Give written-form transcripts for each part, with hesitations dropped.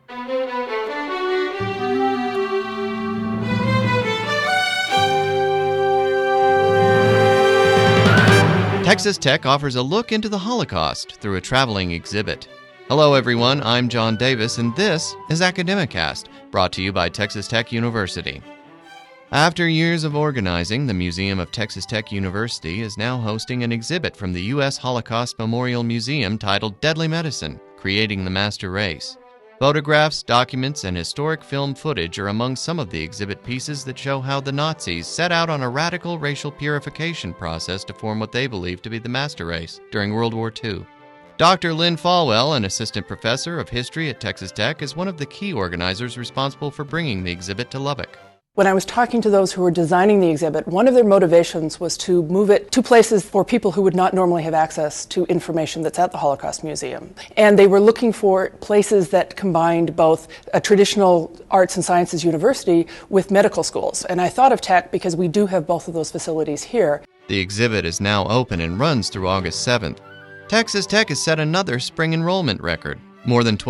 Texas Tech offers a look into the Holocaust through a traveling exhibit. Hello everyone, I'm John Davis, and this is Academicast, brought to you by Texas Tech University. After years of organizing, the Museum of Texas Tech University is now hosting an exhibit from the U.S. Holocaust Memorial Museum titled Deadly Medicine, Creating the Master Race. Photographs, documents, and historic film footage are among some of the exhibit pieces that show how the Nazis set out on a radical racial purification process to form what they believed to be the master race during World War II. Dr. Lynn Falwell, an assistant professor of history at Texas Tech, is one of the key organizers responsible for bringing the exhibit to Lubbock. When I was talking to those who were designing the exhibit, one of their motivations was to move it to places for people who would not normally have access to information that's at the Holocaust Museum. And they were looking for places that combined both a traditional arts and sciences university with medical schools. And I thought of Tech because we do have both of those facilities here. The exhibit is now open and runs through August 7th. Texas Tech has set another spring enrollment record. More than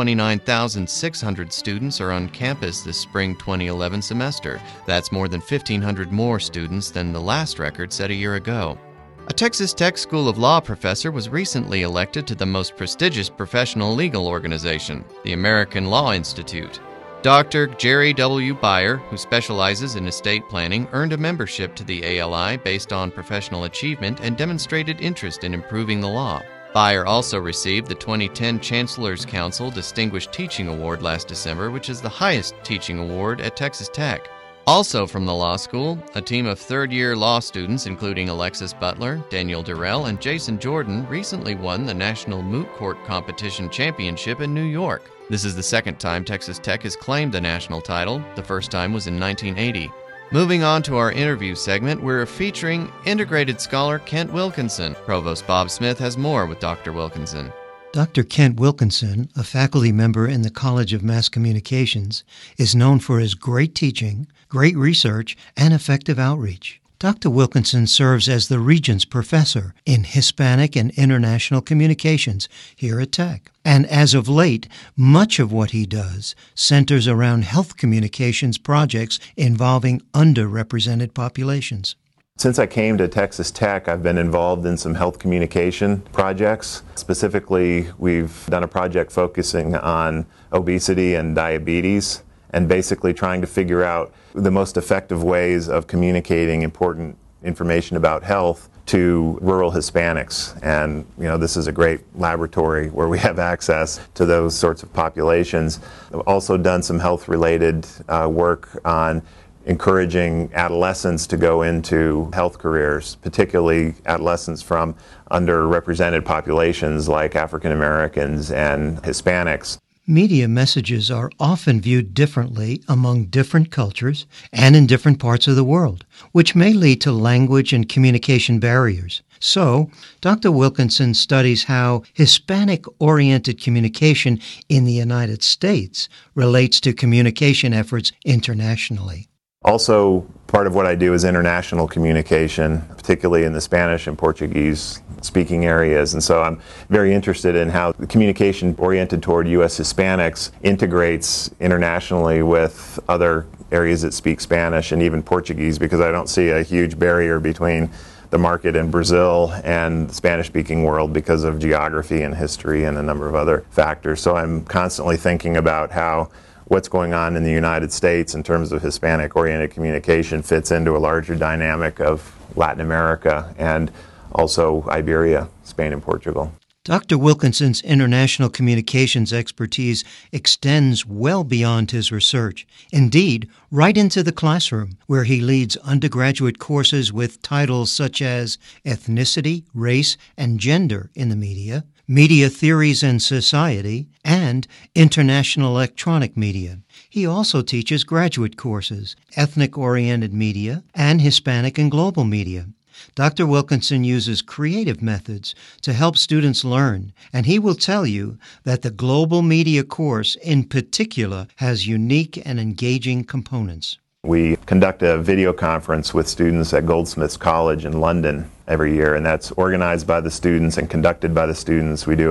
29,600 students are on campus this spring 2011 semester. That's more than 1,500 more students than the last record set a year ago. A Texas Tech School of Law professor was recently elected to the most prestigious professional legal organization, the American Law Institute. Dr. Jerry W. Beyer, who specializes in estate planning, earned a membership to the ALI based on professional achievement and demonstrated interest in improving the law. Beyer also received the 2010 Chancellor's Council Distinguished Teaching Award last December, which is the highest teaching award at Texas Tech. Also from the law school, a team of third-year law students, including Alexis Butler, Daniel Durrell, and Jason Jordan, recently won the National Moot Court Competition Championship in New York. This is the second time Texas Tech has claimed the national title. The first time was in 1980. Moving on to our interview segment, we're featuring integrated scholar Kent Wilkinson. Provost Bob Smith has more with Dr. Wilkinson. Dr. Kent Wilkinson, a faculty member in the College of Mass Communications, is known for his great teaching, great research, and effective outreach. Dr. Wilkinson serves as the Regents Professor in Hispanic and International Communications here at Tech. And as of late, much of what he does centers around health communications projects involving underrepresented populations. Since I came to Texas Tech, I've been involved in some health communication projects. Specifically, we've done a project focusing on obesity and diabetes, and basically trying to figure out the most effective ways of communicating important information about health to rural Hispanics. And this is a great laboratory where we have access to those sorts of populations. I've also done some health-related work on encouraging adolescents to go into health careers, particularly adolescents from underrepresented populations like African Americans and Hispanics. Media messages are often viewed differently among different cultures and in different parts of the world, which may lead to language and communication barriers. So, Dr. Wilkinson studies how Hispanic-oriented communication in the United States relates to communication efforts internationally. Also, part of what I do is international communication, particularly in the Spanish and Portuguese speaking areas. And so I'm very interested in how the communication oriented toward U.S. Hispanics integrates internationally with other areas that speak Spanish and even Portuguese, because I don't see a huge barrier between the market in Brazil and the Spanish-speaking world because of geography and history and a number of other factors. So I'm constantly thinking about how what's going on in the United States in terms of Hispanic-oriented communication fits into a larger dynamic of Latin America and also Iberia, Spain and Portugal. Dr. Wilkinson's international communications expertise extends well beyond his research. Indeed, right into the classroom, where he leads undergraduate courses with titles such as Ethnicity, Race, and Gender in the Media, Media Theories and Society, and International Electronic Media. He also teaches graduate courses, Ethnic-Oriented Media, and Hispanic and Global Media. Dr. Wilkinson uses creative methods to help students learn, and he will tell you that the Global Media course in particular has unique and engaging components. We conduct a video conference with students at Goldsmiths College in London every year, and that's organized by the students and conducted by the students. We do a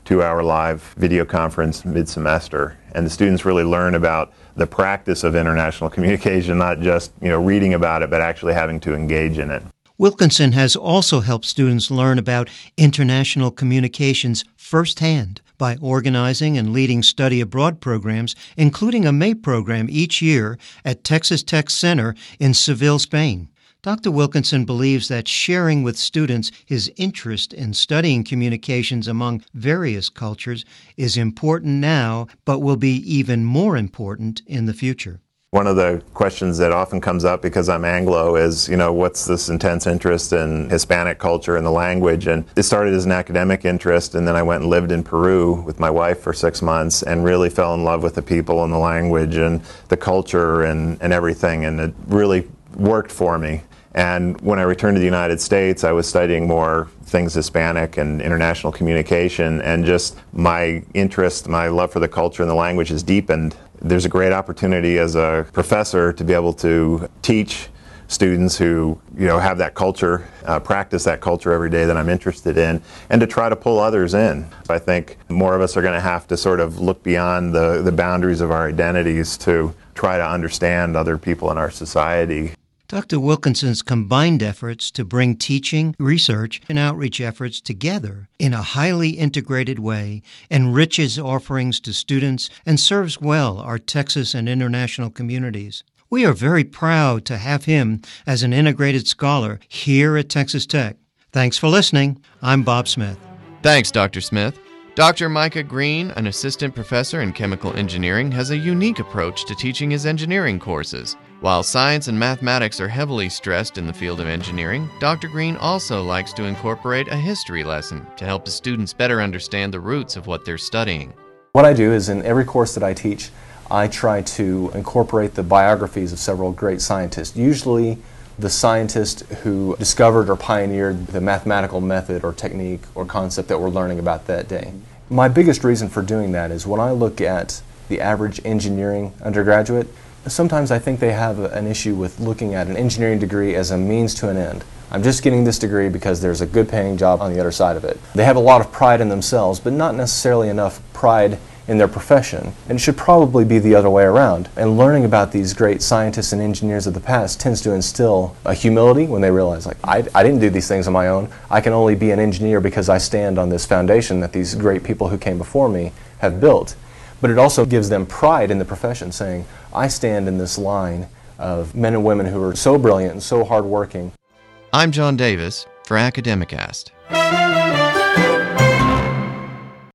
2-hour live video conference mid-semester. And the students really learn about the practice of international communication, not just reading about it, but actually having to engage in it. Wilkinson has also helped students learn about international communications firsthand by organizing and leading study abroad programs, including a May program each year at Texas Tech Center in Seville, Spain. Dr. Wilkinson believes that sharing with students his interest in studying communications among various cultures is important now, but will be even more important in the future. One of the questions that often comes up because I'm Anglo is, what's this intense interest in Hispanic culture and the language? And it started as an academic interest, and then I went and lived in Peru with my wife for 6 months and really fell in love with the people and the language and the culture and everything, and it really worked for me. And when I returned to the United States, I was studying more things Hispanic and international communication, and just my interest, my love for the culture and the language has deepened. There's a great opportunity as a professor to be able to teach students who have that culture, practice that culture every day that I'm interested in, and to try to pull others in. I think more of us are going to have to sort of look beyond the boundaries of our identities to try to understand other people in our society. Dr. Wilkinson's combined efforts to bring teaching, research, and outreach efforts together in a highly integrated way enriches offerings to students and serves well our Texas and international communities. We are very proud to have him as an integrated scholar here at Texas Tech. Thanks for listening. I'm Bob Smith. Thanks, Dr. Smith. Dr. Micah Green, an assistant professor in chemical engineering, has a unique approach to teaching his engineering courses. While science and mathematics are heavily stressed in the field of engineering, Dr. Green also likes to incorporate a history lesson to help his students better understand the roots of what they're studying. What I do is in every course that I teach, I try to incorporate the biographies of several great scientists, usually the scientist who discovered or pioneered the mathematical method or technique or concept that we're learning about that day. My biggest reason for doing that is when I look at the average engineering undergraduate, sometimes I think they have an issue with looking at an engineering degree as a means to an end. I'm just getting this degree because there's a good paying job on the other side of it. They have a lot of pride in themselves, but not necessarily enough pride in their profession. And it should probably be the other way around. And learning about these great scientists and engineers of the past tends to instill a humility when they realize, I didn't do these things on my own. I can only be an engineer because I stand on this foundation that these great people who came before me have built. But it also gives them pride in the profession, saying, I stand in this line of men and women who are so brilliant and so hardworking. I'm John Davis for Academicast.